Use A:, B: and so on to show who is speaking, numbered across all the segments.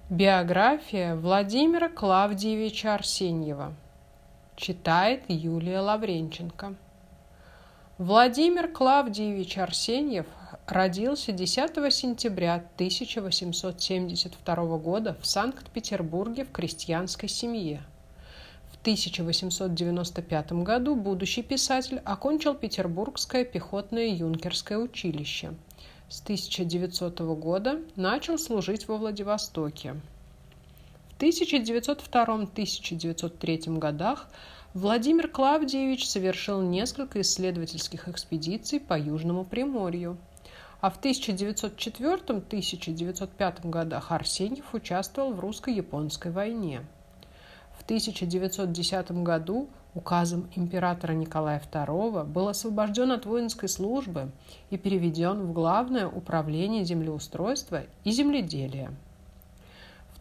A: Биография Владимира Клавдиевича Арсеньева. Читает Юлия Лавренченко. Владимир Клавдиевич Арсеньев родился 10 сентября 1872 года в Санкт-Петербурге в крестьянской семье. В 1895 году будущий писатель окончил Петербургское пехотное юнкерское училище. С 1900 года начал служить во Владивостоке. В 1902-1903 годах Владимир Клавдиевич совершил несколько исследовательских экспедиций по Южному Приморью, а в 1904-1905 годах Арсеньев участвовал в русско-японской войне. В 1910 году указом императора Николая II был освобожден от воинской службы и переведен в Главное управление землеустройства и земледелия. В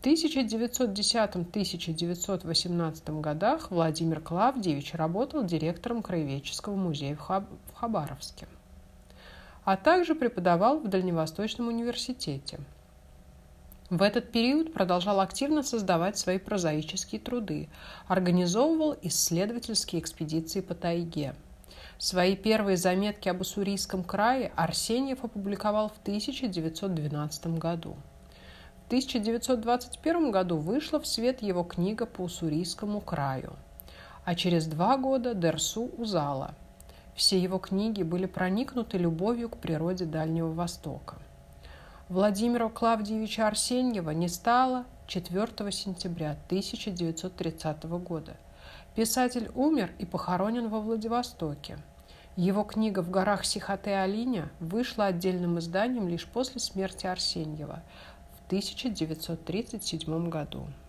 A: 1910-1918 годах Владимир Клавдиевич работал директором Краеведческого музея в Хабаровске, а также преподавал в Дальневосточном университете. В этот период продолжал активно создавать свои прозаические труды, организовывал исследовательские экспедиции по тайге. Свои первые заметки об Уссурийском крае Арсеньев опубликовал в 1912 году. В 1921 году вышла в свет его книга по Уссурийскому краю, а через 2 года «Дерсу Узала». Все его книги были проникнуты любовью к природе Дальнего Востока. Владимира Клавдиевича Арсеньева не стало 4 сентября 1930 года. Писатель умер и похоронен во Владивостоке. Его книга «В горах Сихотэ-Алиня» вышла отдельным изданием лишь после смерти Арсеньева в 1937 году.